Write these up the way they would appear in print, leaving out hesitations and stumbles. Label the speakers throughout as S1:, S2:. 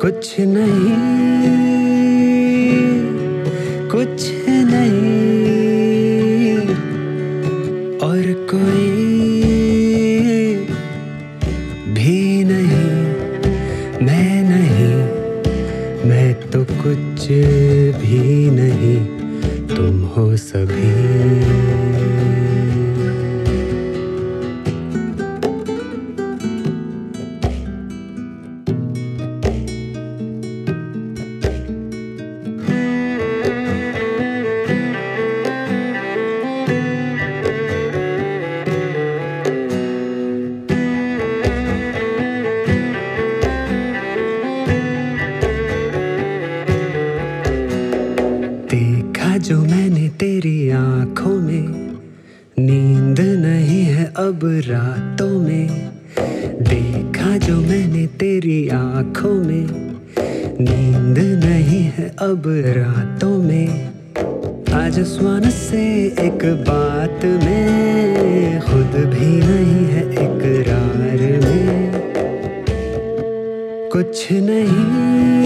S1: कुछ नहीं, कुछ नहीं, और कोई भी नहीं, मैं नहीं, मैं तो कुछ भी नहीं, तुम हो सभी। देखा जो मैंने तेरी आंखों में, नींद नहीं है अब रातों में। देखा जो मैंने तेरी आंखों में, नींद नहीं है अब रातों में। आज स्वान से एक बात में, खुद भी नहीं है इकरार में। कुछ नहीं,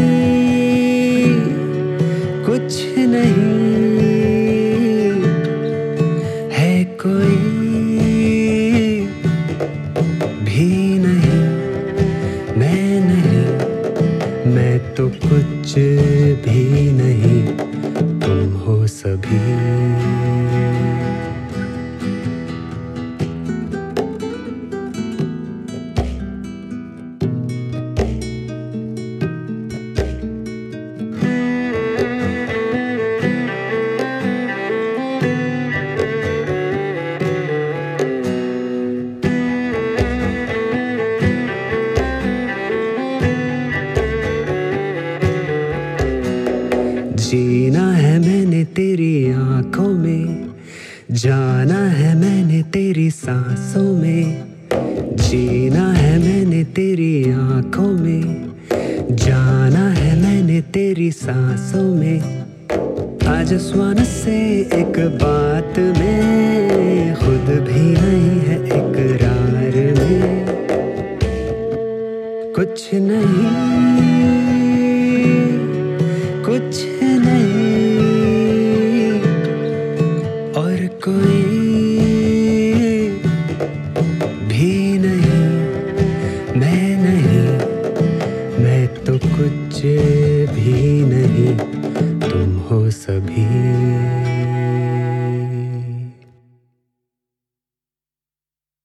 S1: कुछ नहीं, है कोई भी नहीं, मैं नहीं, मैं तो कुछ भी नहीं, तुम हो सभी। जीना है मैंने तेरी आंखों में, जाना है मैंने तेरी सांसों में। जीना है मैंने तेरी आंखों में, जाना है मैंने तेरी सांसों में। आज स्वान से एक बात में, खुद भी नहीं है इकरार में। कुछ नहीं, कुछ नहीं, और कोई भी नहीं, मैं नहीं, मैं तो कुछ